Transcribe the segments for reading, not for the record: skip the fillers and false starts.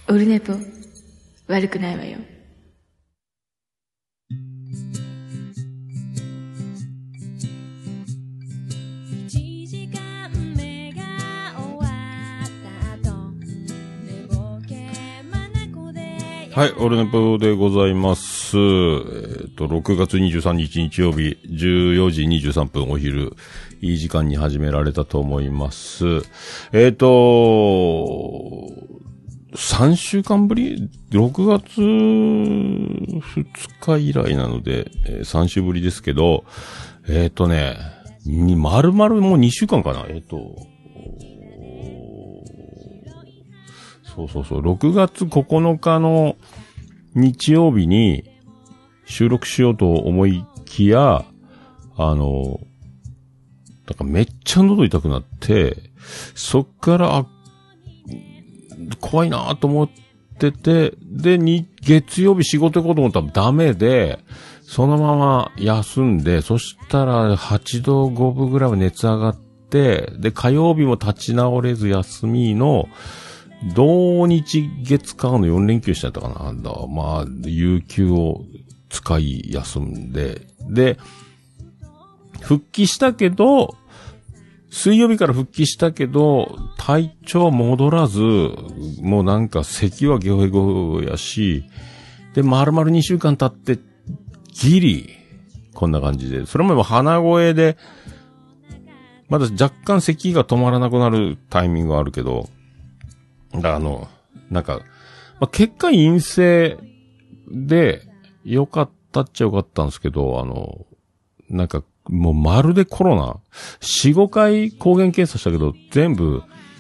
オルネポ悪くないわよ。 はい、オルネポでございます。6月23日日曜日、14時23分お昼、いい時間に始められたと思います。3週間ぶり ?6 月2日以来なので、3週ぶりですけど、丸々もう2週間かなそう、6月9日の日曜日に収録しようと思いきや、なんかめっちゃ喉痛くなって、そっから、怖いなと思ってて、で、月曜日仕事行こうと思ったらダメで、そのまま休んで、そしたら8度5分ぐらいは熱上がって、で、火曜日も立ち直れず休みの、土日月火の4連休しちゃったかな。まあ、有給を使い休んで、で、復帰したけど、水曜日から復帰したけど、体調戻らず、もうなんか咳はゲホゲホやし、で、丸々2週間経って、ギリ、こんな感じで、それも鼻声で、まだ若干咳が止まらなくなるタイミングがあるけど、なんか、まあ、結果陰性で、よかったっちゃよかったんですけど、なんか、もうまるでコロナ、4、5回抗原検査したけど、全部、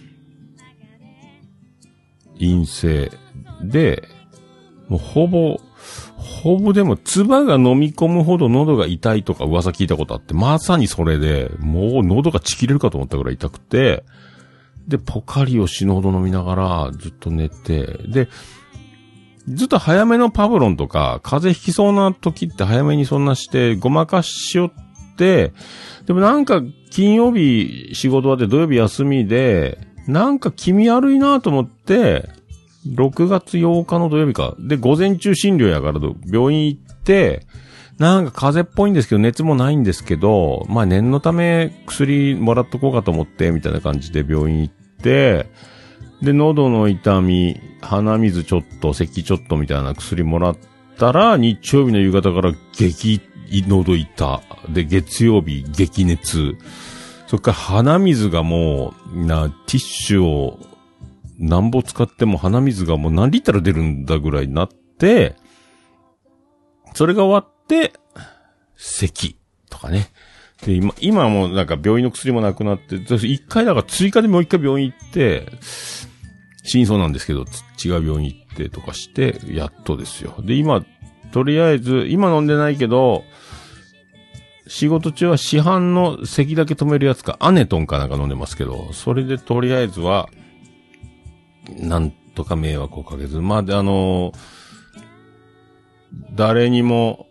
陰性で、もうほぼでも、唾が飲み込むほど喉が痛いとか噂聞いたことあって、まさにそれで、もう喉がちぎれるかと思ったぐらい痛くて、で、ポカリを死ぬほど飲みながら、ずっと寝て、で、ずっと早めのパブロンとか、風邪ひきそうな時って早めにそんなして、ごまかしよって、でもなんか、金曜日仕事終わって土曜日休みで、なんか気味悪いなと思って、6月8日の土曜日か。で、午前中診療やから病院行って、なんか風邪っぽいんですけど、熱もないんですけど、まあ念のため薬もらっとこうかと思って、みたいな感じで病院行って、で、喉の痛み、鼻水ちょっと、咳ちょっとみたいな薬もらったら、日曜日の夕方から喉痛。で、月曜日、激熱。そっから鼻水がもう、ティッシュを何本使っても鼻水がもう何リッター出るんだぐらいになって、それが終わって、咳とかね。で、今はもうなんか病院の薬もなくなって、一回だから追加でもう一回病院行って、死にそうなんですけど、違う病院行ってとかして、やっとですよ。で、今、とりあえず、今飲んでないけど、仕事中は市販の咳だけ止めるやつか、アネトンかなんか飲んでますけど、それでとりあえずは、なんとか迷惑をかけず、まあ、で、誰にも、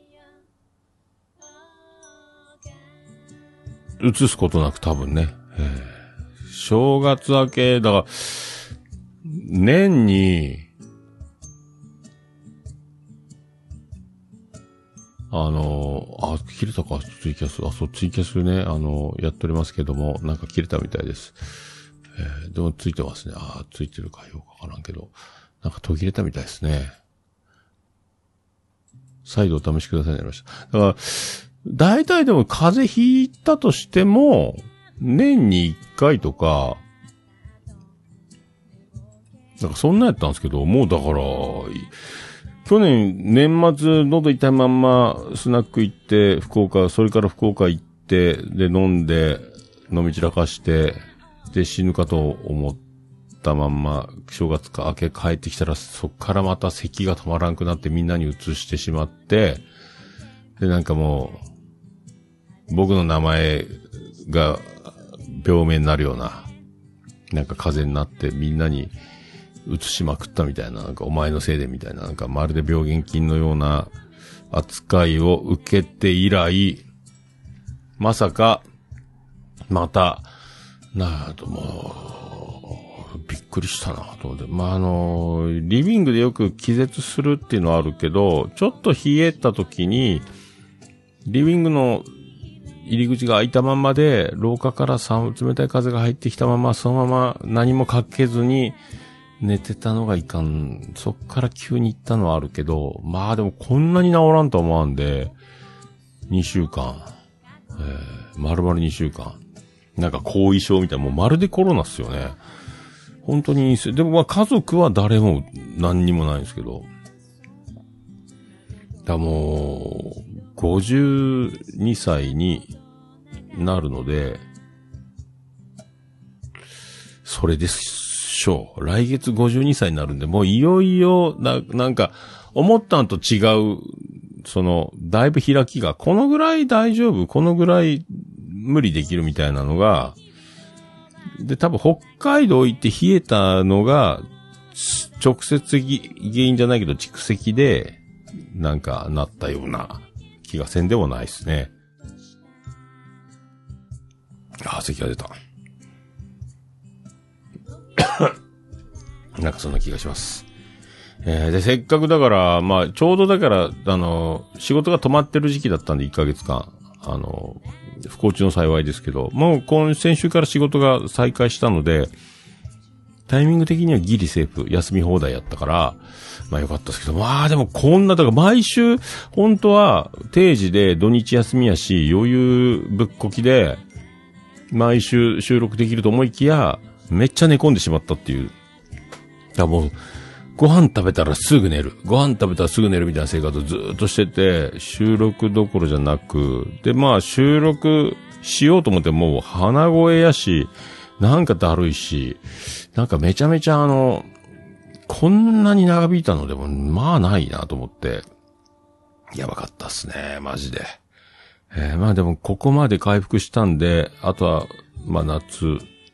移すことなく多分ね、正月明け、だから、年に、切れたか、ツイキャス。そう、ツイキャスね、やっておりますけども、なんか切れたみたいです。でもついてますね。ついてるかよくわからんけど、なんか途切れたみたいですね。再度お試しくださいになりました。だから、大体でも風邪ひいたとしても、年に1回とか、なんかそんなやったんですけど、もうだから、去年年末喉痛いまんまスナック行って、それから福岡行って、で飲んで、飲み散らかして、で死ぬかと思ったまんま、正月か明け帰ってきたら、そっからまた咳が止まらんくなってみんなに移してしまって、でなんかもう、僕の名前が病名になるような、なんか風邪になってみんなに、移しまくったみたいな、なんかお前のせいでみたいな、なんかまるで病原菌のような扱いを受けて以来、まさか、また、もう、びっくりしたなと思って。リビングでよく気絶するっていうのはあるけど、ちょっと冷えた時に、リビングの入り口が開いたままで、廊下から冷たい風が入ってきたまま、そのまま何もかけずに寝てたのがいかん。そっから急に行ったのはあるけど、まあでもこんなに治らんとは思わんで、2週間、丸々2週間。なんか後遺症みたいな、もうまるでコロナっすよね。本当にいいっすよ。でもまあ家族は誰も何にもないんですけど。だもう、52歳になるので、それでしょう。来月52歳になるんで、もういよいよ、なんか、思ったのと違う、だいぶ開きが、このぐらい大丈夫、このぐらい無理できるみたいなのが、で、多分北海道行って冷えたのが、直接原因じゃないけど蓄積で、なんかなったような気がせんでもないですね。咳が出た。なんかそんな気がします。で、せっかくだから、まあ、ちょうどだから、仕事が止まってる時期だったんで、1ヶ月間。不幸中の幸いですけど、もう先週から仕事が再開したので、タイミング的にはギリセーフ、休み放題やったから、まあよかったですけど、まあでもこんな、だから毎週、本当は定時で土日休みやし、余裕ぶっこきで、毎週収録できると思いきや、めっちゃ寝込んでしまったっていう。もう、ご飯食べたらすぐ寝る。ご飯食べたらすぐ寝るみたいな生活をずーっとしてて、収録どころじゃなく、で、まあ収録しようと思ってもう鼻声やし、なんかだるいし、なんかめちゃめちゃこんなに長引いたのでも、まあないなと思って、やばかったっすね、マジで。まあでもここまで回復したんで、あとは、まあ夏、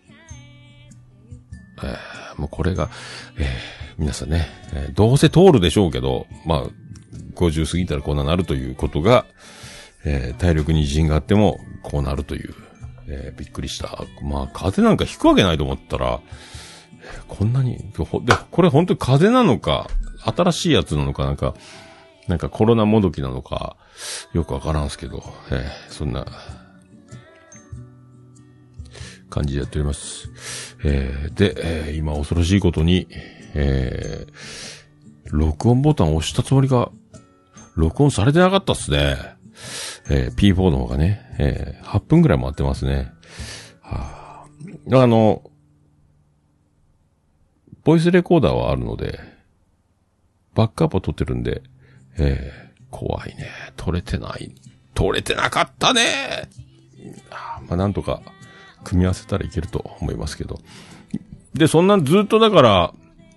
もうこれが、皆さんね、どうせ通るでしょうけど、まあ、50過ぎたらこうなるということが、体力に自信があってもこうなるという、びっくりした。まあ、風邪なんかひくわけないと思ったら、こんなに、で、これ本当に風邪なのか、新しいやつなのか、なんかコロナもどきなのか、よくわからんすけど、そんな、感じでやっております。で、今恐ろしいことに、録音ボタンを押したつもりが、録音されてなかったっすね。P4 の方がね、8分くらい回ってますね。ボイスレコーダーはあるので、バックアップを撮ってるんで、怖いね。撮れてなかったね。まあ、なんとか、組み合わせたらいけると思いますけど。で、そんなずっとだから、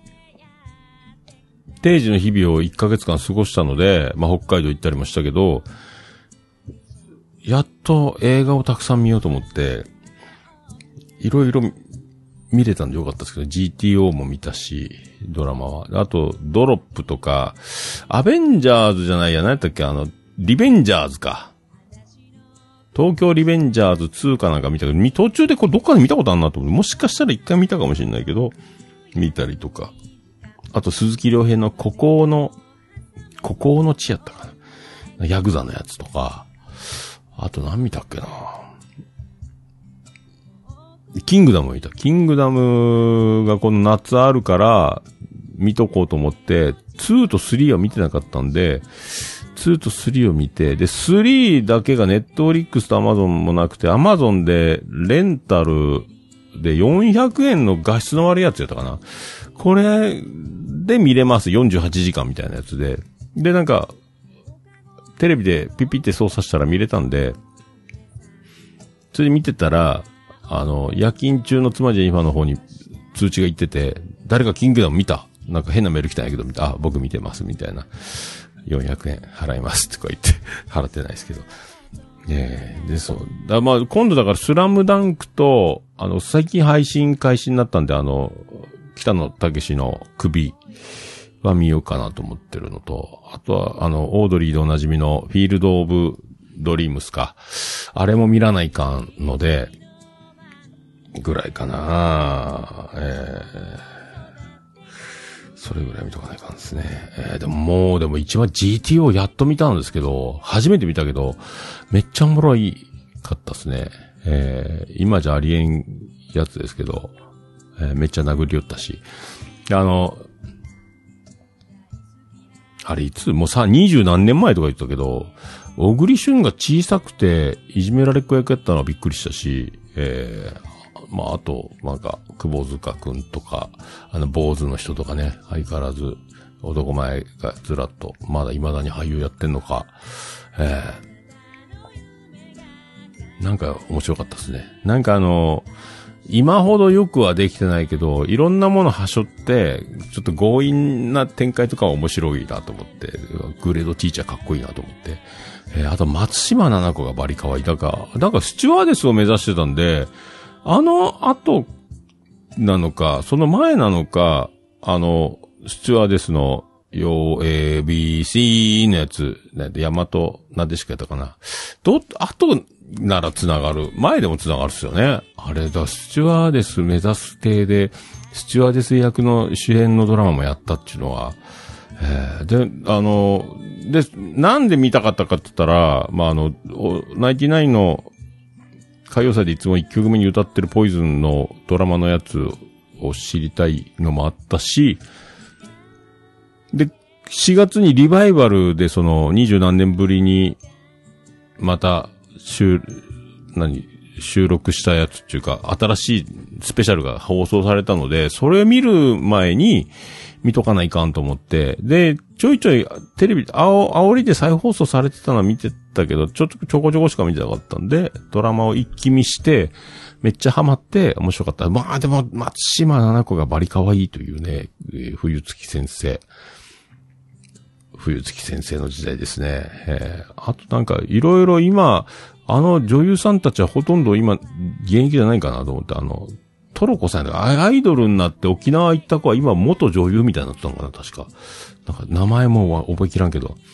定時の日々を1ヶ月間過ごしたので、まあ、北海道行ったりもしたけど、やっと映画をたくさん見ようと思って、いろいろ見れたんでよかったですけど、GTO も見たし、ドラマは。あと、ドロップとか、アベンジャーズじゃないや、何やったっけ、リベンジャーズか。東京リベンジャーズ2かなんか見たけど、途中でこれどっかで見たことあるなと思って、もしかしたら一回見たかもしれないけど、見たりとか。あと、鈴木亮平の孤高の地やったかな。ヤクザのやつとか。あと何見たっけな。キングダム見た。キングダムがこの夏あるから、見とこうと思って、2と3は見てなかったんで、2と3を見て、で、3だけがネットフリックスとアマゾンもなくて、アマゾンでレンタルで400円の画質の悪いやつやったかな。これで見れます。48時間みたいなやつで。で、なんか、テレビでピッピって操作したら見れたんで、それで見てたら、夜勤中の妻ジェニファーの方に通知が行ってて、誰かキングダム見た？なんか変なメール来たんやけど、僕見てます、みたいな。400円払いますとか言って、払ってないですけど。で、そう。まあ、今度だからスラムダンクと、最近配信開始になったんで、北野武の首は見ようかなと思ってるのと、あとは、オードリーでおなじみのフィールド・オブ・ドリームスか。あれも見らないかんので、 ぐらいかな。それぐらい見とかないかんですね。でも一番 GTO やっと見たんですけど、初めて見たけど、めっちゃおもろいかったですね。今じゃありえんやつですけど、めっちゃ殴り寄ったし。あれいつもう20何年前とか言ったけど、小栗旬が小さくて、いじめられっ子役やったのはびっくりしたし、まあ、あと、なんか、窪塚くんとか、坊主の人とかね、相変わらず、男前がずらっと、まだ未だに俳優やってんのか、なんか面白かったですね。なんか今ほどよくはできてないけど、いろんなものはしょって、ちょっと強引な展開とかは面白いなと思って、グレードティーチャーかっこいいなと思って。あと松島菜々子がバリ可愛い。だからスチュワーデスを目指してたんで、後なのか、その前なのか、スチュワーデスの、ABC のやつ、ヤマト、なんでしかやったかな。後なら繋がる。前でも繋がるっすよね。あれだ、スチュワーデス目指す体で、スチュワーデス役の主演のドラマもやったっていうのは、なんで見たかったかって言ったら、まあ、ナインティナインの歌謡祭でいつも1曲目に歌ってるポイズンのドラマのやつを知りたいのもあったし、で、4月にリバイバルでその20何年ぶりにまた収録したやつっていうか、新しいスペシャルが放送されたので、それを見る前に見とかないかんと思って、で、ちょいちょいテレビ、煽りで再放送されてたのは見てたけど、ちょこちょこしか見てなかったんで、ドラマを一気見して、めっちゃハマって面白かった。まあでも、松島菜々子がバリ可愛いというね、冬月先生の時代ですね。あとなんか、いろいろ今、女優さんたちはほとんど今、現役じゃないかなと思って、トロコさんがアイドルになって沖縄行った子は今元女優みたいになってたのかな、確か。なんか名前も覚えきらんけど。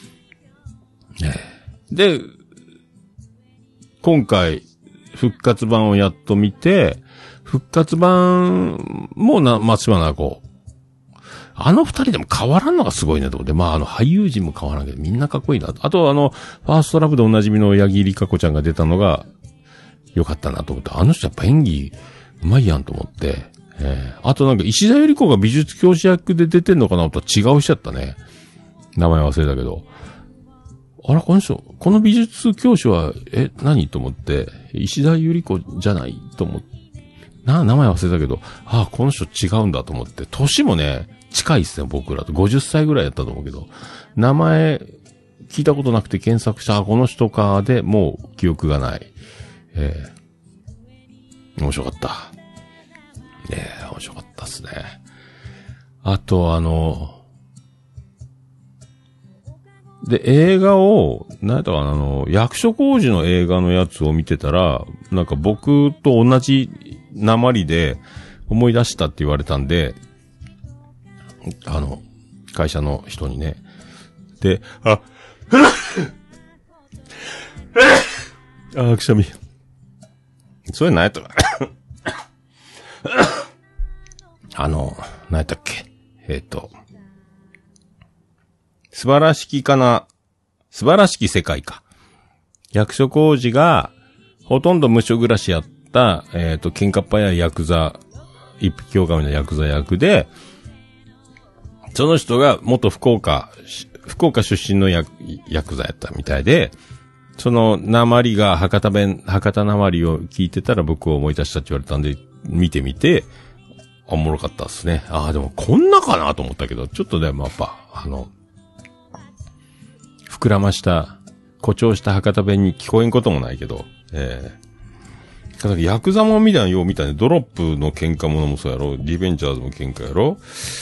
で、今回、復活版をやっと見て、復活版も松島菜々子。二人でも変わらんのがすごいねと思って。まあ俳優陣も変わらんけど、みんなかっこいいな。あとファーストラブでおなじみの八木里香子ちゃんが出たのが、良かったなと思って。人やっぱ演技、うまいやんと思って。あとなんか石田ゆり子が美術教師役で出てんのかなとは違う人やったね。名前忘れたけど。あら、この美術教師は、何と思って、石田ゆり子じゃないと思って。名前忘れたけど、この人違うんだと思って。年もね、近いっすね、僕らと。50歳ぐらいやったと思うけど。名前、聞いたことなくて検索した、この人かで、もう記憶がない。面白かった。面白かったっすね。あとで、映画を、何やったかな、役所広司の映画のやつを見てたら、なんか僕と同じ訛りで思い出したって言われたんで、会社の人にね。で、くしゃみ。それ何やったか何やったっけ素晴らしき世界か。役所広司が、ほとんど無所暮らしやった、喧嘩っ早いヤクザ、一匹狼のヤクザ役で、その人が元福岡出身のヤクザやったみたいで、その訛りが博多訛りを聞いてたら僕を思い出したって言われたんで、見てみて、おもろかったですね。でもこんなかなと思ったけど、ちょっとね、やっぱ、膨らました、誇張した博多弁に聞こえんこともないけど、ヤクザもんみたいなようみたいな、ドロップの喧嘩ものもそうやろ、リベンジャーズも喧嘩やろ、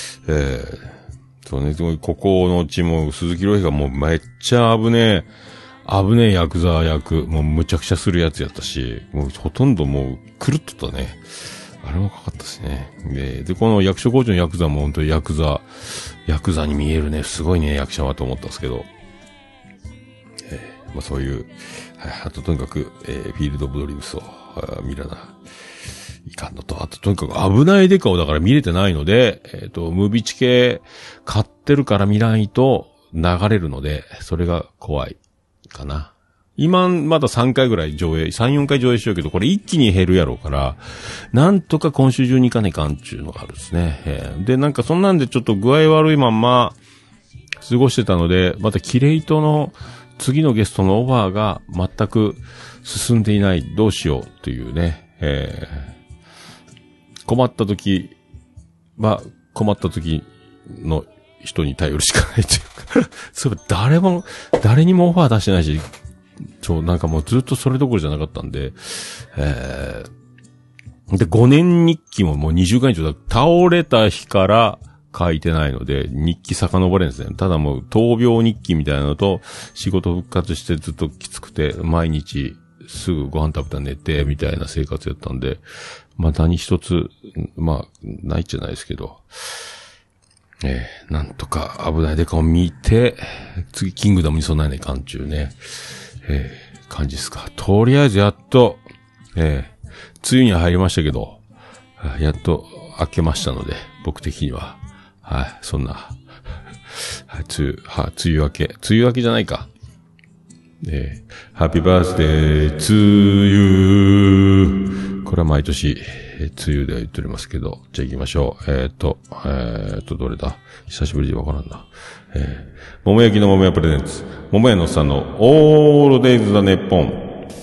そうね、ここのうちも鈴木亮平がもうめっちゃ危ねえヤクザ役、もうむちゃくちゃするやつやったし、もうほとんどもう狂っとったね。あれもかかったしね。で、この役所広司のヤクザも本当にヤクザに見えるね、すごいね、役者はと思ったんですけど。まあそういう、あととにかく、フィールド・オブ・ドリームスを見らないかんのと、あととにかく危ないデカをだから見れてないので、ムービーチ系買ってるから見ないと流れるので、それが怖いかな。今まだ3回ぐらい上映、3、4回上映しようけど、これ一気に減るやろうから、なんとか今週中に行かないかんっていうのがあるんですね。で、なんかそんなんでちょっと具合悪いまんま過ごしてたので、またキレイトの次のゲストのオファーが全く進んでいない。どうしようっていうね。困った時は困った時の人に頼るしかないというかそういえば誰にもオファー出してないし、なんかもうずっとそれどころじゃなかったんで、で、5年日記ももう20回以上だ。倒れた日から書いてないので、日記遡れんですね。ただもう、闘病日記みたいなのと、仕事復活してずっときつくて、毎日すぐご飯食べたら寝て、みたいな生活やったんで、まあ何一つ、まあ、ないじゃないですけど、なんとか危ないデカを見て、次キングダムに備えないかんちゅうね。感じですか。とりあえずやっと、梅雨には入りましたけど、やっと明けましたので、僕的には。はい、そんな、はい、梅雨明けじゃないか。ハッピーバースデー、梅雨。これは毎年、梅雨では言っておりますけど、じゃあ行きましょう。どれだ？久しぶりでわからんな。桃焼きの桃屋プレゼンツ。桃屋のさんのオールデイズ・ザ・ネッポン。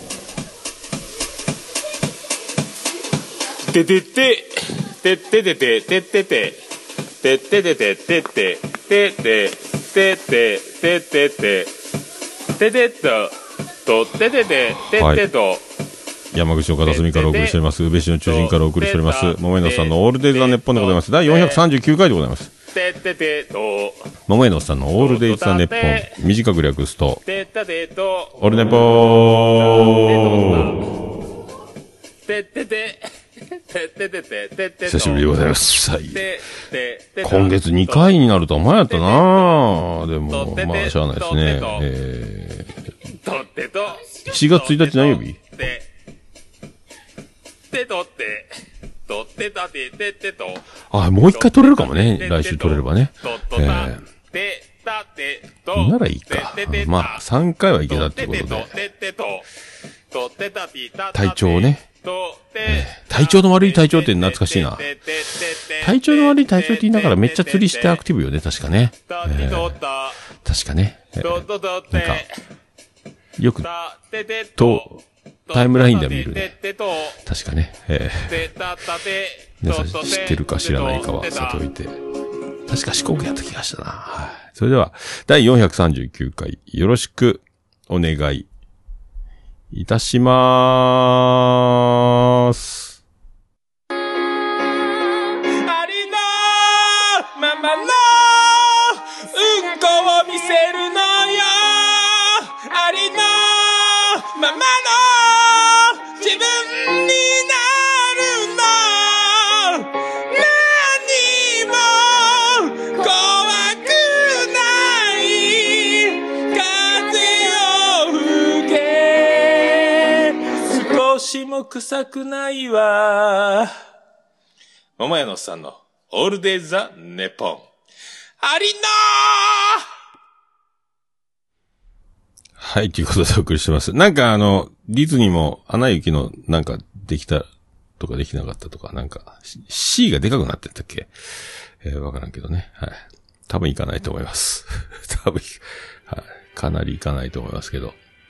ててて、てててて、ててて、てててて、ててて、ててて、ててて、ててと、ててて、ててと。 山口岡田澄からお送りしております。宇部市の中心からお送りしております。桃屋のさんのオールデイズ・ザ・ネッポンでございます。第439回でございます。桃屋のさんのオールデイズ・ザ・ネッポン。短く略すと、オールネポー。久しぶりでございます。はい。今月2回になるとは前やったなぁ。でも、まあ、しゃあないですね。7月1日何曜日？あ、もう一回撮れるかもね。来週撮れればね。ならいいか。まあ、3回はいけたってことで。体調をね。体調の悪い体調って懐かしいな。体調の悪い体調って言いながらめっちゃ釣りしてアクティブよね、確かね。確かね。なんか、よく、タイムラインで見るね。確かね。皆さん知ってるか知らないかはさておいて。確か四国やった気がしたな。はい。それでは、第439回、よろしくお願いいたしまーす。 ありのままのうんこを見せるのよ。ありのままの自分になるの。何も怖くない風を吹け。少しも臭くないわ。桃屋のさんのオールデイズ・ザ・ネポン。ありのはい、ということでお送りしてます。なんかディズニーもアナ雪のなんかできたとかできなかったとか、なんか C がでかくなってたっけ？わからんけどね。はい。多分いかないと思います。多分、はい。かなりいかないと思いますけど。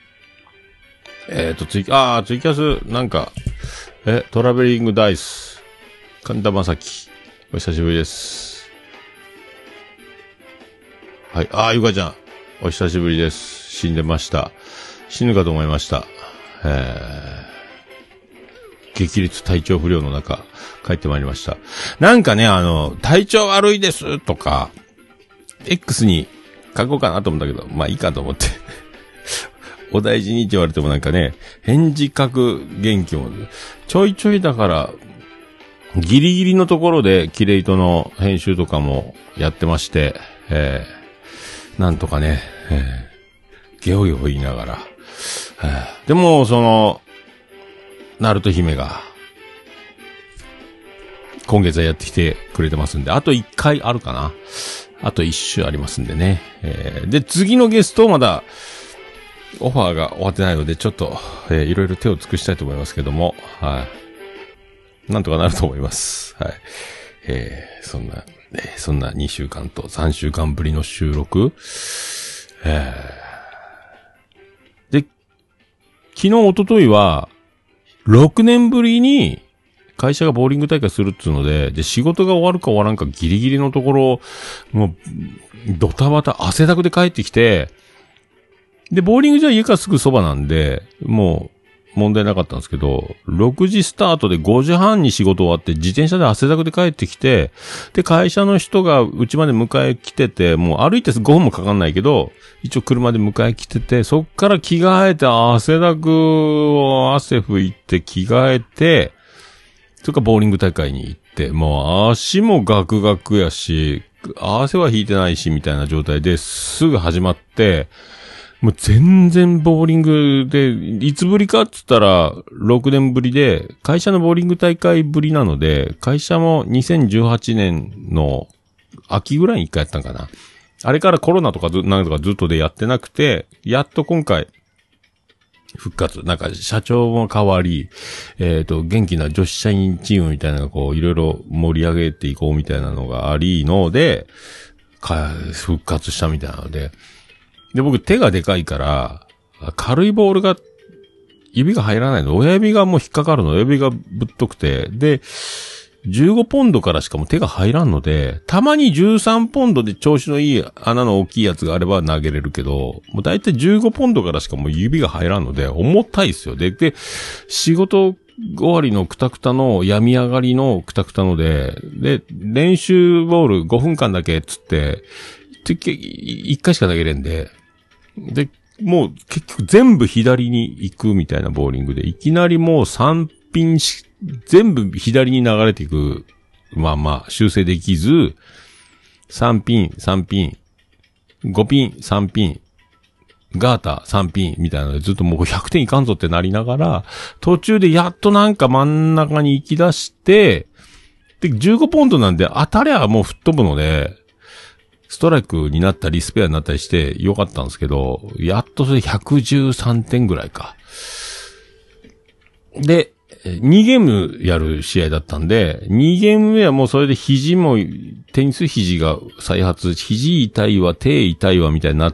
ツイキャス、なんか、トラベリングダイス。神田正輝。お久しぶりです。はい。ゆかちゃん。お久しぶりです。死んでました。死ぬかと思いました。激烈体調不良の中、帰ってまいりました。なんかね、体調悪いですとか、X に書こうかなと思ったけど、まあいいかと思って。お大事にって言われてもなんかね、返事書く元気も、ちょいちょいだから、ギリギリのところでキレイトの編集とかもやってまして、なんとかね、ゲホゲホ言いながら、でもナルト姫が今月はやってきてくれてますんで、あと1回あるかな。あと1週ありますんでね。で、次のゲストまだ、オファーが終わってないので、ちょっと、いろいろ手を尽くしたいと思いますけども、はい。なんとかなると思います。はい。そんな2週間と3週間ぶりの収録。で、昨日、一昨日は、6年ぶりに、会社がボーリング大会するっつうので、仕事が終わるか終わらんかギリギリのところ、もう、ドタバタ汗だくで帰ってきて、で、ボーリング場は家からすぐそばなんで、もう、問題なかったんですけど、6時スタートで5時半に仕事終わって、自転車で汗だくで帰ってきて、で、会社の人がうちまで迎え来てて、もう歩いて5分もかかんないけど、一応車で迎え来てて、そっから着替えて、汗だくを汗拭いて着替えて、それからボーリング大会に行って、もう足もガクガクやし、汗は引いてないし、みたいな状態ですぐ始まって、もう全然ボーリングで、いつぶりかって言ったら、6年ぶりで、会社のボーリング大会ぶりなので、会社も2018年の秋ぐらいに1回やったんかな。あれからコロナとかなんとかずっとでやってなくて、やっと今回、復活。なんか、社長も変わり、元気な女子社員チームみたいなのがこう、いろいろ盛り上げていこうみたいなのがありので、復活したみたいなので、で、僕手がでかいから、軽いボールが、指が入らないの。親指がもう引っかかるの。親指がぶっとくて、で、15ポンドからしかも手が入らんので、たまに13ポンドで調子のいい穴の大きいやつがあれば投げれるけど、もうだいたい15ポンドからしかもう指が入らんので、重たいですよ。で、仕事終わりのクタクタの、病み上がりのクタクタので、練習ボール5分間だけっつって、1回しか投げれんで、で、もう結局全部左に行くみたいなボーリングで、いきなりもう3ピン全部左に流れていく。修正できず、3ピン、5ピン、3ピン、ガーター、3ピンみたいなのでずっともう100点いかんぞってなりながら、途中でやっとなんか真ん中に行き出して、で、15ポンドなんで当たりゃもう吹っ飛ぶので、ストライクになったりスペアになったりしてよかったんですけど、やっとそれ113点ぐらいか。で、2ゲームやる試合だったんで、2ゲーム目はもうそれで肘も、テニス肘が再発、肘痛いわ、手痛いわみたいになって、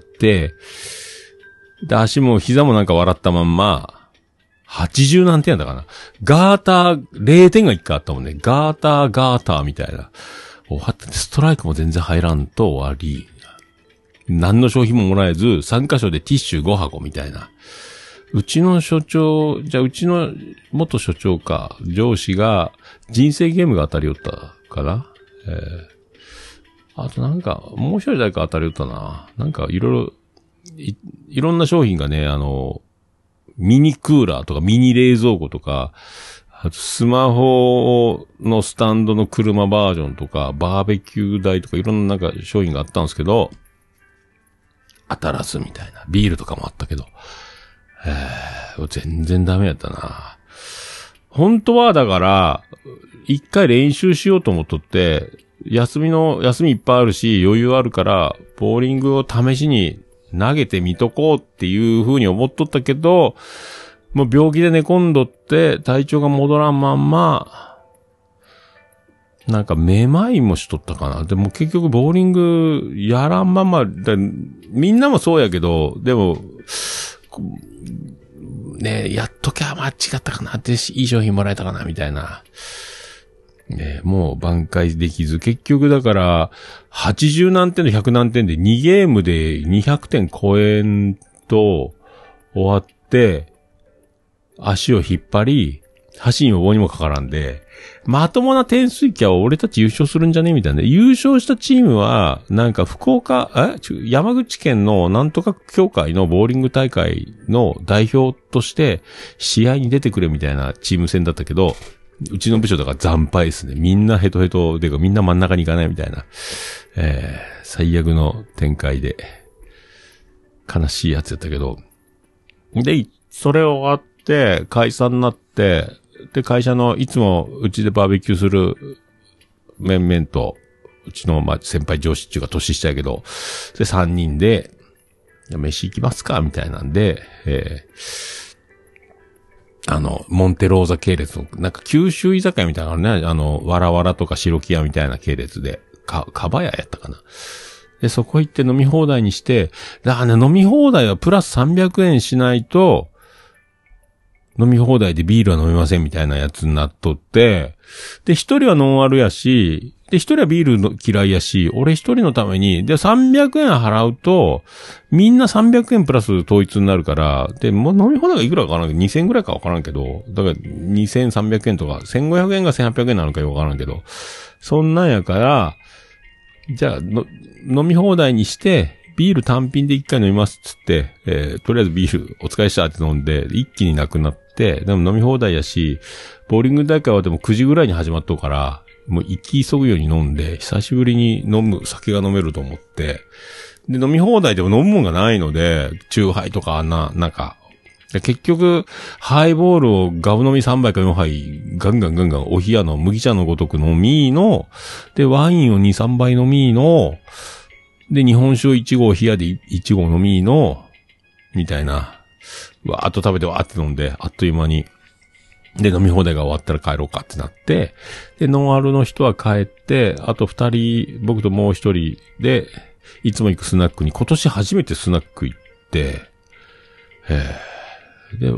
で、足も膝もなんか笑ったまんま、80何点やったかな。ガーター、0点が1回あったもんね。ガーターみたいな。ストライクも全然入らんと終わり。何の商品ももらえず、3カ所でティッシュ5箱みたいな。うちの所長、うちの元所長か、上司が人生ゲームが当たりよったかな。あとなんか、もう一人誰か当たりよったな。なんかいろんな商品がね、ミニクーラーとかミニ冷蔵庫とか、あとスマホのスタンドの車バージョンとか、バーベキュー台とかいろんななんか商品があったんですけど、当たらずみたいな。ビールとかもあったけど。全然ダメやったな。本当はだから、一回練習しようと思っとって、休みいっぱいあるし、余裕あるから、ボーリングを試しに投げてみとこうっていう風に思っとったけど、もう病気で寝込んどって、体調が戻らんまんま、なんかめまいもしとったかな。でも結局ボーリングやらんまんま、みんなもそうやけど、でも、ねやっときゃ間違ったかなって、いい商品もらえたかな、みたいな。ねもう挽回できず、結局だから、80何点と100何点で2ゲームで200点超えんと終わって、足を引っ張り、箸にも棒にもかからんで、まともな点数いきゃ俺たち優勝するんじゃねみたいな。優勝したチームは、なんか山口県のなんとか協会のボーリング大会の代表として試合に出てくれみたいなチーム戦だったけど、うちの部署だから惨敗ですね。みんなヘトヘトで、みんな真ん中に行かないみたいな。最悪の展開で、悲しいやつやったけど。で、それ終わって、解散になって、で、会社のいつもうちでバーベキューする面々と、うちの、先輩上司っていうか年下やけど、で、3人で、飯行きますかみたいなんで、モンテローザ系列の、なんか九州居酒屋みたいなのね、わらわらとか白木屋みたいな系列で、かばややったかな。で、そこ行って飲み放題にして、だからね、飲み放題はプラス300円しないと、飲み放題でビールは飲めませんみたいなやつになっとって、で、一人はノンアルやし、で、一人はビールの嫌いやし、俺一人のために、で、300円払うと、みんな300円プラス統一になるから、で、もう飲み放題がいくらかわからんけど、2000円ぐらいかわからんけど、だから2300円とか、1500円が1800円なのかよくわからんけど、そんなんやから、じゃあ、飲み放題にして、ビール単品で1回飲みますっつって、とりあえずビールお疲れしたって飲んで、一気になくなって、でも飲み放題やし、ボーリング大会はでも9時ぐらいに始まっとうから、もう行き急ぐように飲んで、久しぶりに酒が飲めると思って、で、飲み放題でも飲むもんがないので、チューハイとかなんか、結局、ハイボールをガブ飲み3杯か4杯、ガンガンお冷やの麦茶のごとく飲みの、で、ワインを2、3杯飲みの、で、日本酒を1合冷やで1合飲みの、みたいな、わーっと食べてわーって飲んで、あっという間に、で、飲み放題が終わったら帰ろうかってなって、で、ノンアルの人は帰って、あと2人、僕ともう1人で、いつも行くスナックに、今年初めてスナック行って、で、わ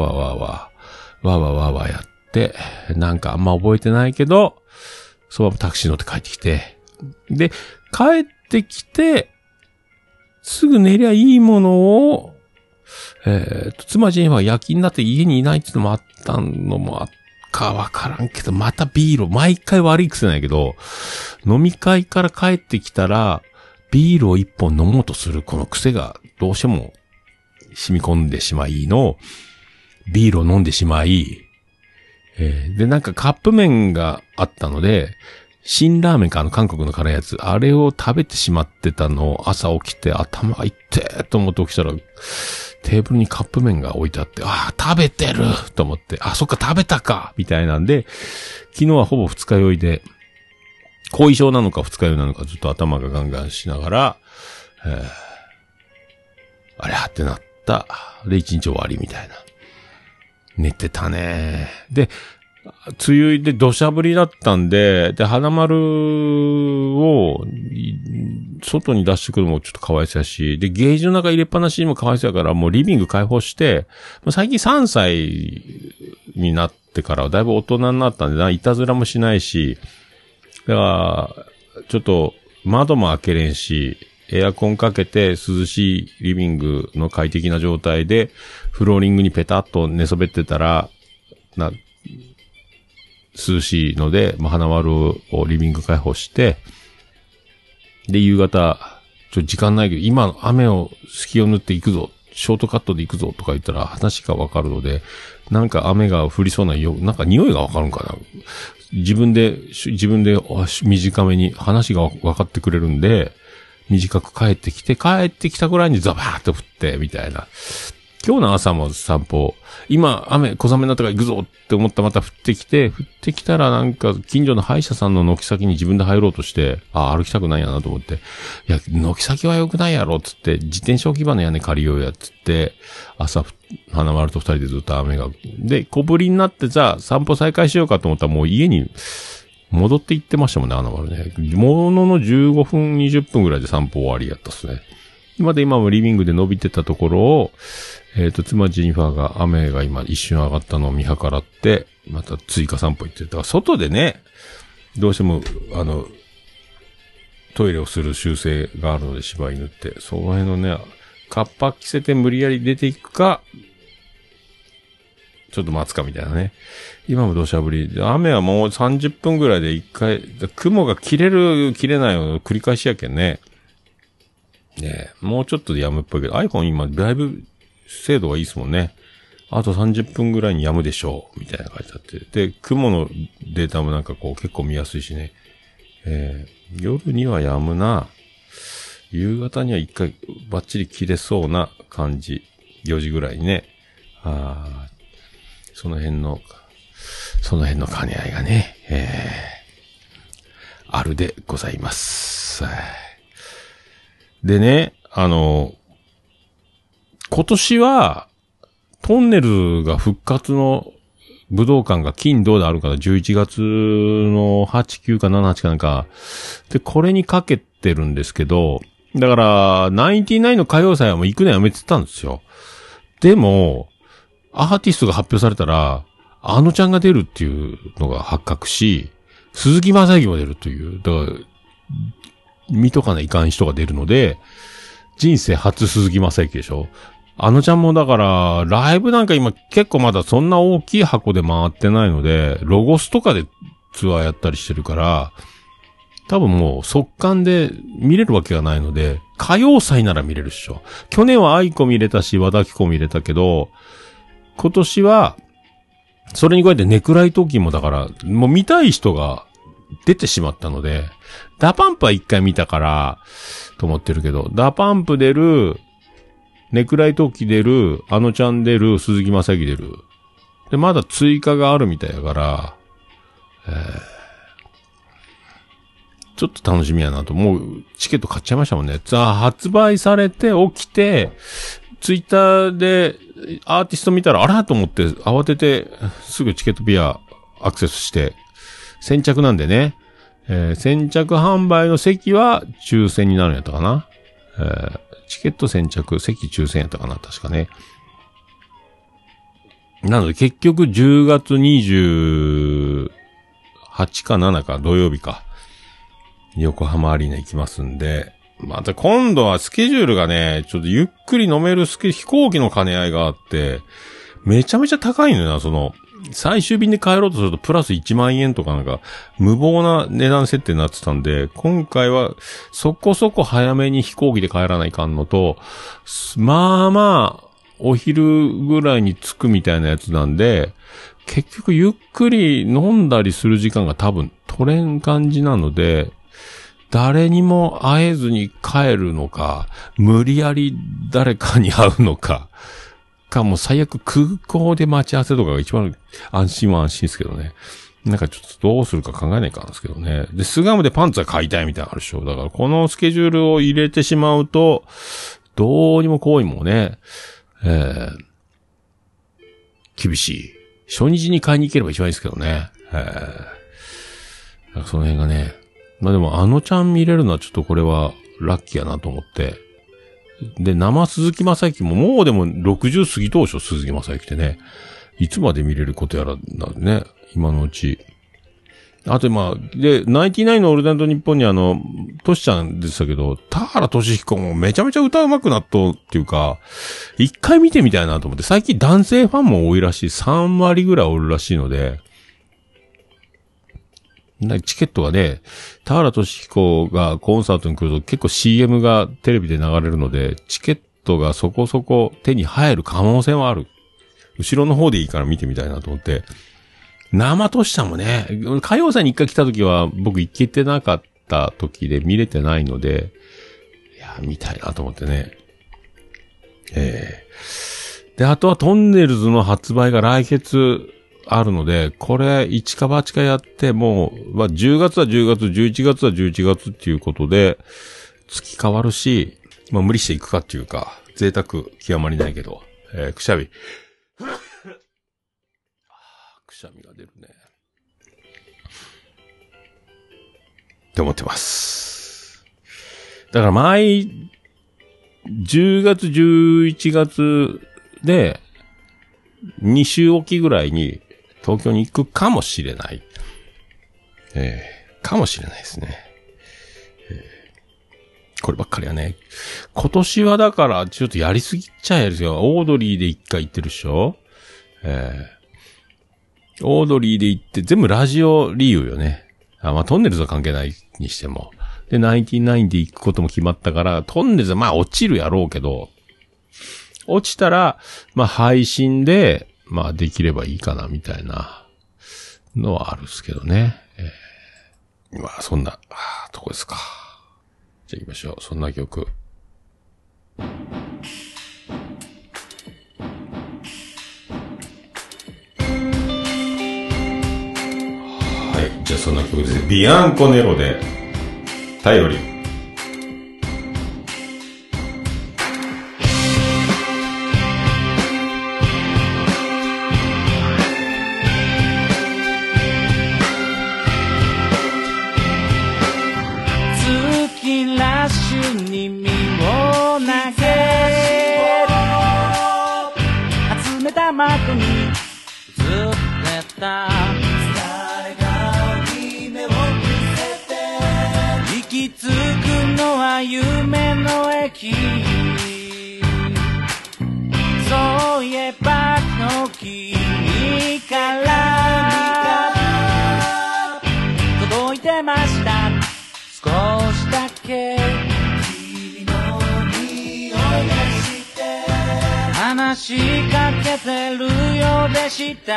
ーやって、なんかあんま覚えてないけど、そのままタクシー乗って帰ってきて、で、帰ってきて、すぐ寝りゃいいものを、妻ジェンは夜勤だって家にいないっていうのもあったのもあっかわからんけど、またビールを、毎回悪い癖ないけど、飲み会から帰ってきたら、ビールを一本飲もうとするこの癖がどうしても染み込んでしまいの、ビールを飲んでしまい、で、なんかカップ麺があったので、辛ラーメンか韓国の辛いやつ、あれを食べてしまってたのを朝起きて頭が痛ってと思って起きたら、テーブルにカップ麺が置いてあって、ああ、食べてると思って、あ、そっか食べたかみたいなんで、昨日はほぼ二日酔いで、後遺症なのか二日酔いなのかずっと頭がガンガンしながら、あれってなった。で、一日終わりみたいな。寝てたね。で、梅雨で土砂降りだったんで、で、花丸を、外に出してくるのもちょっとかわいそうやし、で、ゲージの中入れっぱなしにもかわいそうやから、もうリビング開放して、最近3歳になってからはだいぶ大人になったんで、いたずらもしないし、だから、ちょっと窓も開けれんし、エアコンかけて涼しいリビングの快適な状態で、フローリングにペタッと寝そべってたら、涼しいので、花丸をリビング開放して、で、夕方、時間ないけど、今雨を隙を縫っていくぞ、ショートカットで行くぞとか言ったら話がわかるので、なんか雨が降りそうななんか匂いがわかるんかな。自分で短めに話がわかってくれるんで、短く帰ってきたぐらいにザバーッと降って、みたいな。今日の朝も散歩、今雨小雨になったから行くぞって思ったらまた降ってきたらなんか近所の歯医者さんの軒先に自分で入ろうとして、歩きたくないやなと思って、いや、軒先は良くないやろっつって、自転車置き場の屋根借りようやっつって、朝、花丸と二人でずっと雨が、で、小降りになってじゃあ散歩再開しようかと思ったらもう家に戻って行ってましたもんね、花丸ね。ものの15分、20分ぐらいで散歩終わりやったっすね。今もリビングで伸びてたところを、妻ジェニファーが雨が今一瞬上がったのを見計らって、また追加散歩行ってた。外でね、どうしても、トイレをする習性があるので柴犬って、その辺のね、カッパ着せて無理やり出ていくか、ちょっと待つかみたいなね。今も土砂降り。雨はもう30分ぐらいで一回、雲が切れないの繰り返しやけんね。ねえ、もうちょっとで止むっぽいけど、iPhone 今だいぶ精度がいいですもんね。あと30分ぐらいに止むでしょう。みたいな書いてあって。で、雲のデータもなんかこう結構見やすいしね。夜には止むな。夕方には一回バッチリ切れそうな感じ。4時ぐらいにね。その辺の兼ね合いがね。 あるでございます。でね、今年は、トンネルが復活の武道館が金土であるから11月の8、9か7、8かなんか。で、これにかけてるんですけど、だから、ナインティナインの歌謡祭はもう行くのやめてたんですよ。でも、アーティストが発表されたら、あのちゃんが出るっていうのが発覚し、鈴木雅之も出るという、だから、見とかないかん人が出るので、人生初鈴木雅之でしょ。あのちゃんもだから、ライブなんか今結構まだそんな大きい箱で回ってないので、ロゴスとかでツアーやったりしてるから、多分もう速乾で見れるわけがないので、歌謡祭なら見れるっしょ。去年は愛子見れたし、和田アキ子見れたけど、今年は、それに加えてネクライトーキンもだから、もう見たい人が出てしまったので、ダパンプは一回見たから、と思ってるけど、ダパンプ出る、ネクライトーキ出る、あのちゃん出る、鈴木雅之出る。で、まだ追加があるみたいだから、ちょっと楽しみやなと。もう、チケット買っちゃいましたもんね。発売されて起きて、ツイッターでアーティスト見たら、あらと思って慌てて、すぐチケットピアアクセスして、先着なんでね、先着販売の席は抽選になるんやったかな。チケット先着、席抽選やったかな、確かね。なので結局10月28か7か土曜日か。横浜アリーナ行きますんで、また今度はスケジュールがね、ちょっとゆっくり飲める飛行機の兼ね合いがあって、めちゃめちゃ高いのよな、最終便で帰ろうとするとプラス1万円とかなんか、無謀な値段設定になってたんで、今回はそこそこ早めに飛行機で帰らないかんのと、まあまあ、お昼ぐらいに着くみたいなやつなんで、結局ゆっくり飲んだりする時間が多分取れん感じなので、誰にも会えずに帰るのか、無理やり誰かに会うのか、もう最悪空港で待ち合わせとかが一番安心は安心ですけどね。なんかちょっとどうするか考えないかんですけどね。で、スガムでパンツは買いたいみたいなのあるでしょ。だからこのスケジュールを入れてしまうと、どうにもこうにもね、厳しい。初日に買いに行ければ一番いいですけどね。その辺がね。まあでもあのちゃん見れるのはちょっとこれはラッキーやなと思って。で、生鈴木雅之ももうでも60過ぎ当初鈴木雅之ってね。いつまで見れることやらなんでね。今のうち。あとまあ、で、ナインティナインのオールナイトニッポンにトシちゃんでしたけど、田原俊彦もめちゃめちゃ歌うまくなっとっていうか、一回見てみたいなと思って、最近男性ファンも多いらしい。3割ぐらいおるらしいので、チケットがね、田原俊彦がコンサートに来ると結構 CM がテレビで流れるので、チケットがそこそこ手に入る可能性はある。後ろの方でいいから見てみたいなと思って、生トシちゃんもね、歌謡祭に一回来た時は僕行けてなかった時で見れてないので、いや、見たいなと思ってね。で、あとはトンネルズの発売が来月あるので、これ一か八かやってもう、まあ、10月は10月、11月は11月っていうことで、月変わるし、まあ無理していくかっていうか、贅沢極まりないけど、くしゃみ。くしゃみが出るね。って思ってます。だから10月、11月で、2週おきぐらいに東京に行くかもしれない。かもしれないですね。こればっかりはね。今年はだからちょっとやりすぎちゃやるよ。オードリーで一回行ってるでしょ。オードリーで行って全部ラジオ理由よね。まあトンネルズは関係ないにしても。で、ナインティナインで行くことも決まったから、トンネルズはまあ落ちるやろうけど、落ちたら、まあ配信で、まあできればいいかなみたいなのはあるっすけどね。まあそんな、とこですか。じゃあ行きましょう。そんな曲。はい。 はい、じゃあそんな曲ですね。ビアンコネロで頼り。 月ラッシュに身を投げ集めた的に映ってた誰が夢を見せて行き着くのは夢の駅そういえば君から届いてました少しだけ君の匂いがして話しかけてるようでした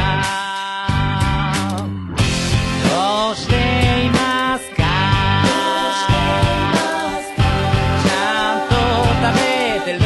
どうしていますかちゃんと食べてる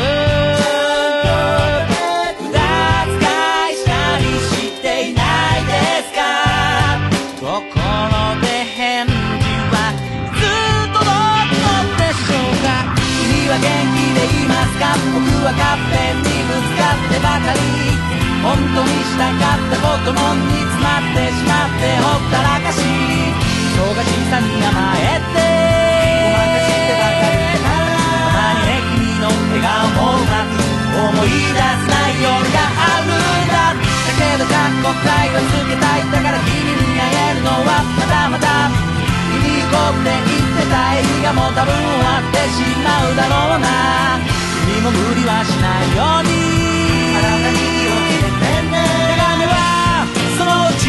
無駄遣いしたりしていないですかところで返事はいつ届くのでしょうか君は元気でいますか僕はカッペンにぶつかってばかり本当にしたかったことも煮詰まってしまってほったらかし忙しさに甘えてごまかしてばかりたまにね君の笑顔もうまく思い出せない夜があるんだだけど過去回はつけたいだから君に会えるのはまだまだ見に行こうって言ってた映画も多分終わってしまうだろうな君も無理はしないようにあなたに気をつけてね眺めはそのうち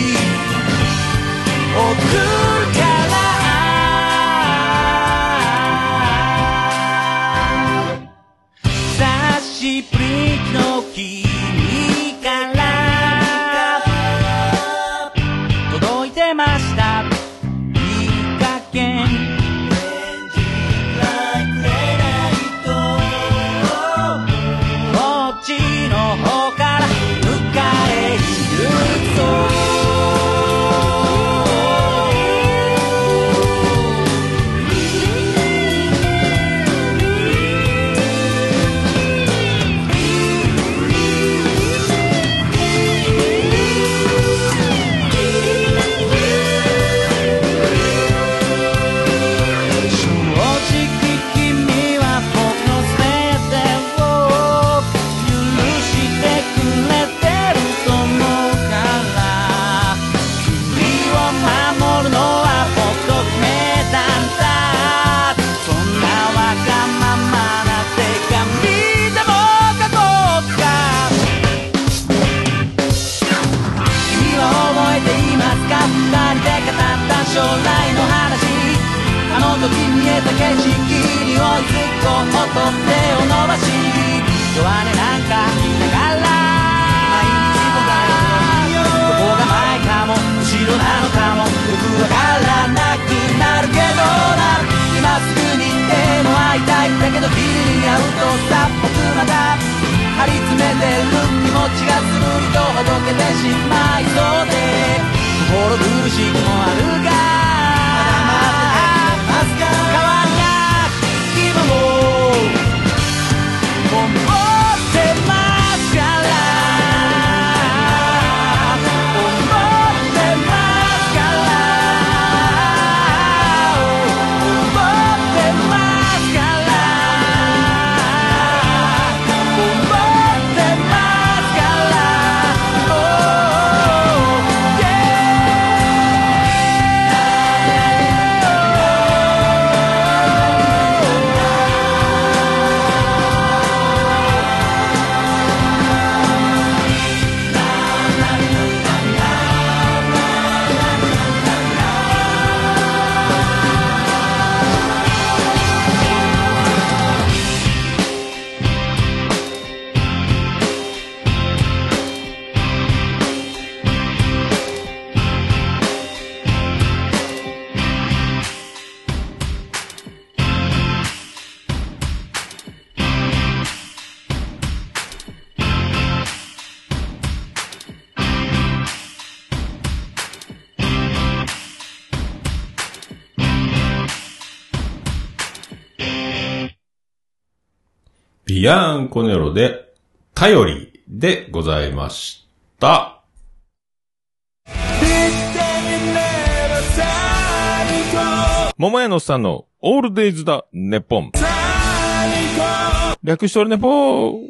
送るから久しぶりの君から届いてましたいい加減こっちの方から迎えるぞ将来の話あの時見えた景色に追いつこうと手を伸ばし弱音なんか言いながら毎日どこが前かも後ろなのかもよくわからなくなるけどな今すぐにでも会いたいだけど君に会うとさ僕まだ張り詰めてる気持ちがするりとほどけてしまいそうで心苦しくもあるがまだ待っててくれますか変わりなき今も思ってますから思ってますから思ってますから思ってますからヤンコネロで、頼りでございました。桃屋のおっさんのオールデイズだ、ネポン。略しておるネポー。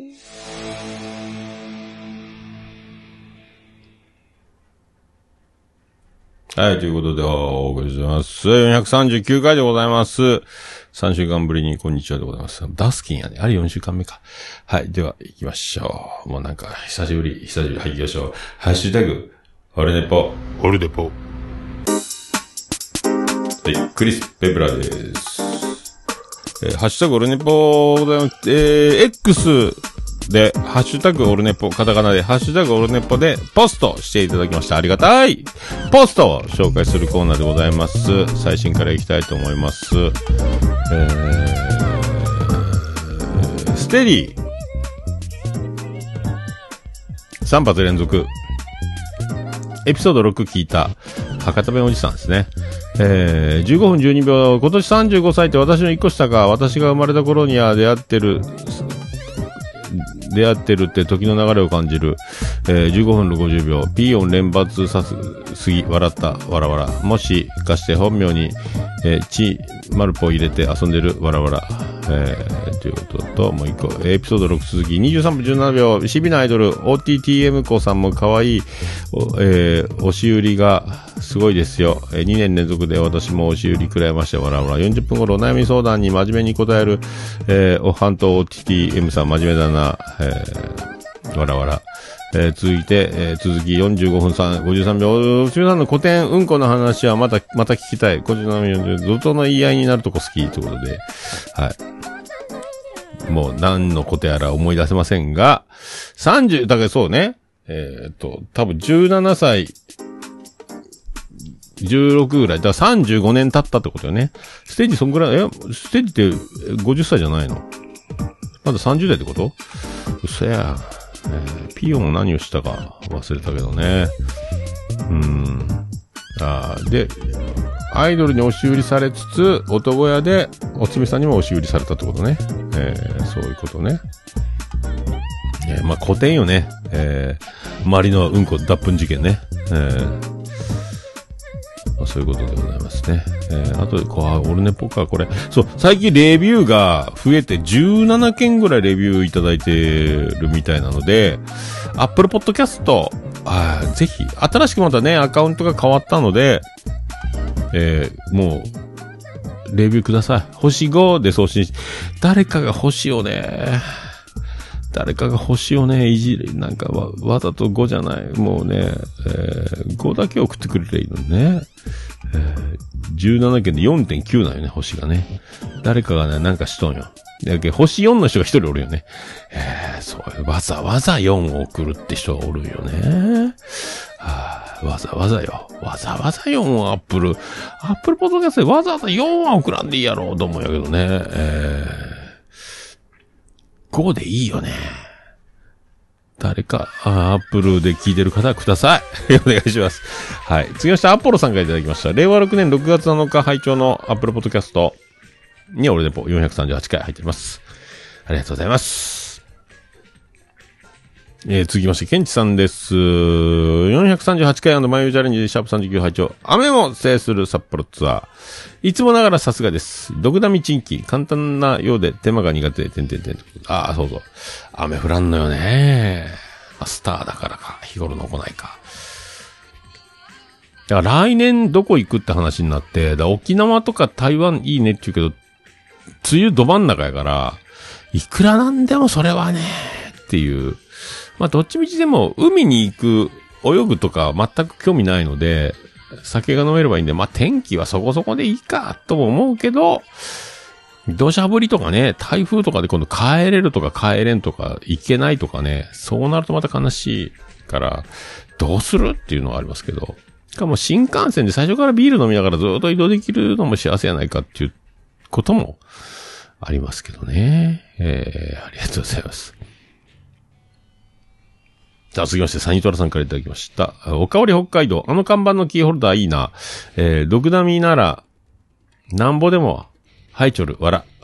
はい、ということで、お送りします。439回でございます。3週間ぶりにこんにちはでございます。ダスキンやね。あれ4週間目か。はい、では行きましょう。もうなんか、久しぶり。はい、行きましょう。ハッシュタグ、オルネポ。オルネポ。はい、クリス・ペプラです。ハッシュタグオルネポございます。X で、ハッシュタグオルネポ、カタカナで、ハッシュタグオルネポで、ポストしていただきました。ありがたい。ポストを紹介するコーナーでございます。最新からいきたいと思います。ステディ。3発連続。エピソード6聞いた、博多弁おじさんですね。15分12秒、今年35歳って私の1個下か、私が生まれた頃には出会ってるって時の流れを感じる。15分の50秒。ピー音連発さすぎ、笑った、わらわら。もしかして本名に、チマルポ入れて遊んでる、わらわら。ということと、もう一個。エピソード6続き、23分17秒。シビなアイドル、OTTM 子さんも可愛い、押し売りがすごいですよ。2年連続で私も押し売りくらいました、わらわら。40分頃お悩み相談に真面目に答える、おはんと OTTM さん真面目だな、わらわら。続き45分53秒。すみさんの古典うんこの話はまた聞きたい。57秒。怒涛の言い合いになるとこ好きということで。はい。もう何のことやら思い出せませんが、だからそうね。多分17歳、16ぐらい。だから35年経ったってことよね。ステージそんぐらい、ステージって50歳じゃないの？まだ30代ってこと？嘘や。ピオも何をしたか忘れたけどね。で、アイドルに押し売りされつつ、男親で、おつみさんにも押し売りされたってことね。そういうことね。まあ、古典よね。周りのうんこ脱粉事件ね。そういうことでございますね。あとで、オルネポか、これ。そう、最近レビューが増えて17件ぐらいレビューいただいてるみたいなので、Apple Podcast、ぜひ、新しくまたね、アカウントが変わったので、もう、レビューください。星5で送信し、誰かが星をね、いじる、なんかわざと5じゃない。もうね、5だけ送ってくれればいいのね。17件で 4.9 なんよね、星がね。誰かがね、なんかしとんよ。だけど星4の人が一人おるよね。そういう、わざわざ4を送るって人がおるよね。わざわざ4をアップルポッドキャストでわざわざ4は送らんでいいやろうと思うんやけどね。5でいいよね。誰か、アップルで聞いてる方はください。お願いします。はい。次ましてアポロさんからいただきました。令和6年6月7日拝聴のアップルポッドキャストにオルネポ438回入っております。ありがとうございます。続きまして、ケンチさんです。438回&眉チャレンジシャープ39拝聴。雨も制する札幌ツアー。いつもながらさすがです。毒ダミチンキ。簡単なようで手間が苦手。そうそう。雨降らんのよね。スターだからか。日頃の行いか。だから来年どこ行くって話になって、沖縄とか台湾いいねって言うけど、梅雨ど真ん中やから、いくらなんでもそれはね、っていう。まあ、どっちみちでも、海に行く、泳ぐとか全く興味ないので、酒が飲めればいいんで、まあ、天気はそこそこでいいか、とも思うけど、土砂降りとかね、台風とかで今度帰れるとか帰れんとか、行けないとかね、そうなるとまた悲しいから、どうするっていうのはありますけど、しかも新幹線で最初からビール飲みながらずっと移動できるのも幸せやないかっていうこともありますけどね。ありがとうございます。じゃあ続きまして、サニトラさんからいただきました。おかわり北海道、あの看板のキーホルダーいいな。毒ダミなら、なんぼでも、はいちょる、わら。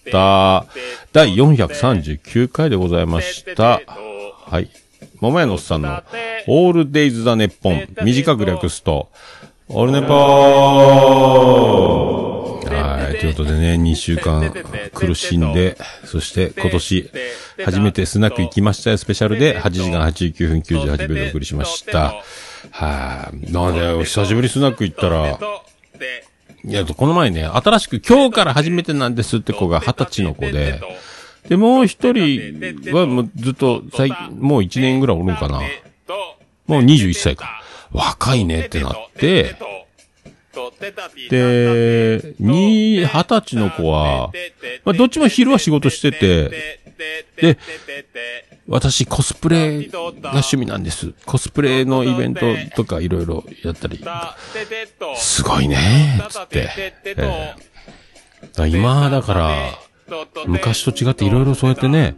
た。第439回でございました。はい。桃屋のおっさんのオールデイズザネッポン。短く略すと、オールネポー。はい。ということでね、2週間苦しんで、そして今年初めてスナック行きましたよスペシャルで8時間89分98秒でお送りしました。はい。なんで、久しぶりスナック行ったら、いや、この前ね、新しく今日から初めてなんですって子が20歳の子で、で、もう一人はもうずっともう1年ぐらいおるんかな。もう21歳か。若いねってなって、で、20歳の子は、まあ、どっちも昼は仕事してて、で、私コスプレが趣味なんです。コスプレのイベントとかいろいろやったり、すごいねつって、今だから、昔と違っていろいろそうやってね、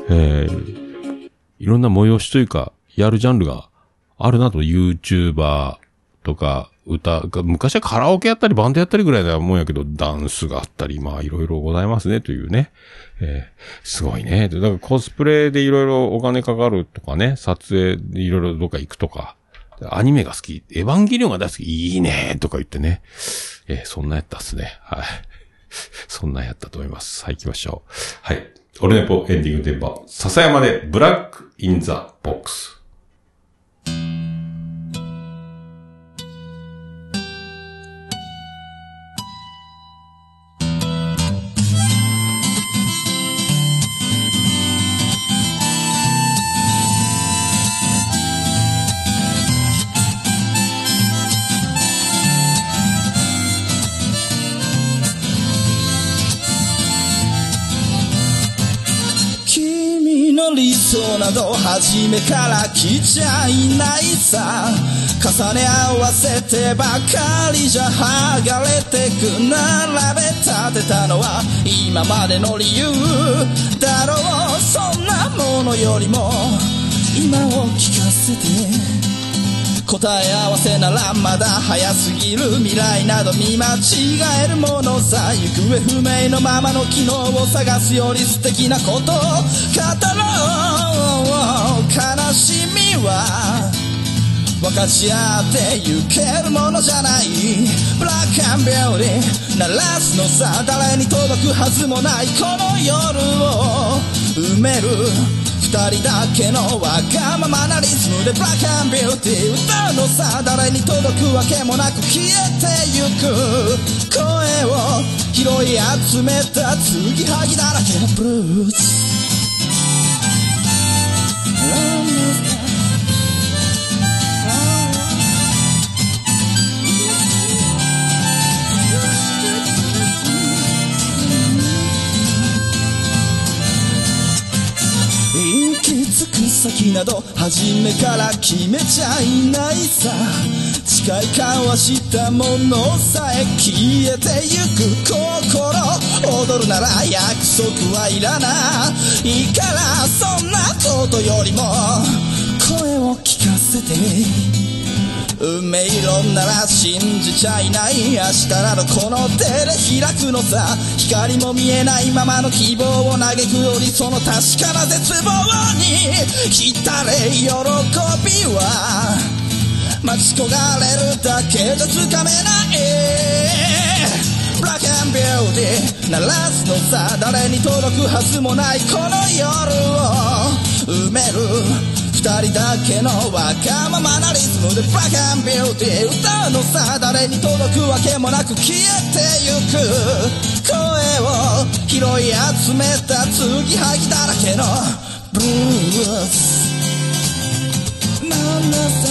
いろんな催しというか、やるジャンルがあるなと、YouTuber とか、昔はカラオケやったりバンドやったりぐらいなもんやけど、ダンスがあったり、まあいろいろございますねというね。すごいね。だからコスプレでいろいろお金かかるとかね、撮影でいろいろどっか行くとか、アニメが好き、エヴァンゲリオンが大好き、いいねとか言ってね。そんなやったっすね。はい。そんなやったと思います。はい、行きましょう。はい。オルネポエンディングテーマ、笹山でブラックインザボックス。 理想など初めから来ちゃいないさ、重ね合わせてばかりじゃ剥がれてく、並べ立てたのは今までの理由だろう。そんなものよりも今を聞かせて、答え合わせならまだ早すぎる、未来など見間違えるものさ、行方不明のままの昨日を探すより素敵なことを語ろう。悲しみは分かち合ってゆけるものじゃない、ブラック&ビューティー鳴らすのさ、誰に届くはずもないこの夜を埋める二人だけのわがままなリズムでブラック&ビューティー歌うのさ、誰に届くわけもなく消えてゆく、声を拾い集めた継ぎはぎだらけのブルース。先など初めから決めちゃいないさ、誓い交わしたものさえ消えてゆく、心踊るなら約束はいらないから、そんなことよりも声を聞かせて、運命論なら信じちゃいない、明日などこの手で開くのさ、光も見えないままの希望を嘆くより、その確かな絶望に浸れ喜びは待ち焦がれるだけじゃつかめない、ブラック&ビューティー鳴らすのさ、誰に届くはずもないこの夜を埋める二人だけのわがままなリズムでブラック&ビューティー歌うのさ、誰に届くわけもなく消えてゆく、声を拾い集めた継ぎはぎだらけのブルース。なんださ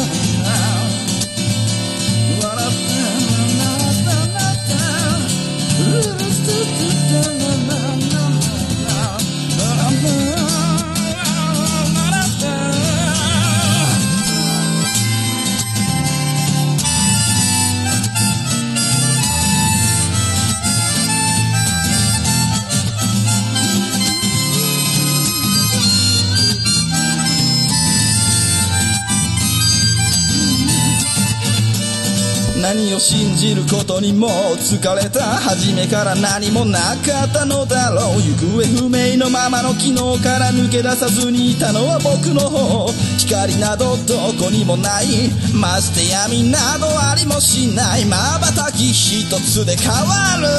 何を信じることにも疲れた。初めから何もなかったのだろう。行方不明のままの昨日から抜け出さずにいたのは僕の方。光などどこにもない、まして闇などありもしない。瞬き一つで変わる。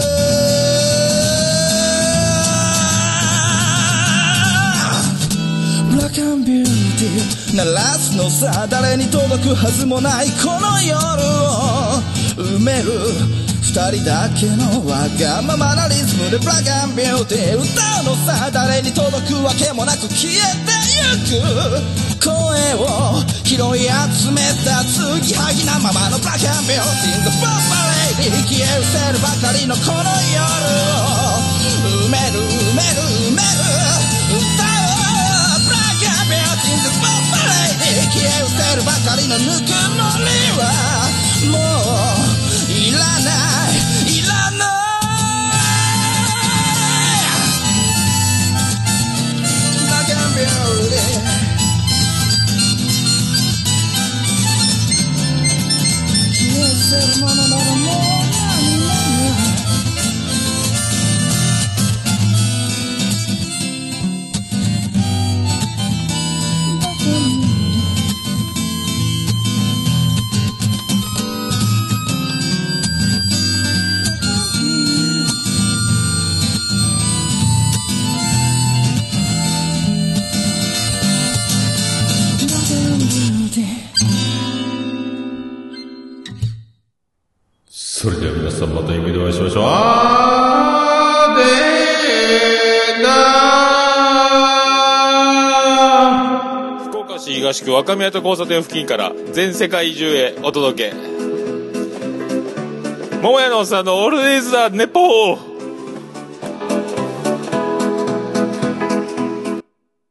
ブラック&ビューティー鳴らすのさ、誰に届くはずもないこの夜を埋める二人だけのわがままなリズムでブラック&ビューティー歌うのさ、誰に届くわけもなく消えてゆく声を拾い集めた継ぎはぎなままのブラック&ビューティー The Bomb Lady 消え失せるばかりのこの夜を埋める埋める埋める歌うブラック&ビューティー The Bomb Lady 消え失せるばかりのぬくもりはもういらないいらないブラック&ビューティーser mano na それでは皆さんまた夢でお会いしましょう。あーでーなー。 福岡市東区若宮と交差点付近から全世界中へお届け。桃屋のおっさんのオールディーズ・ザ・ネポー。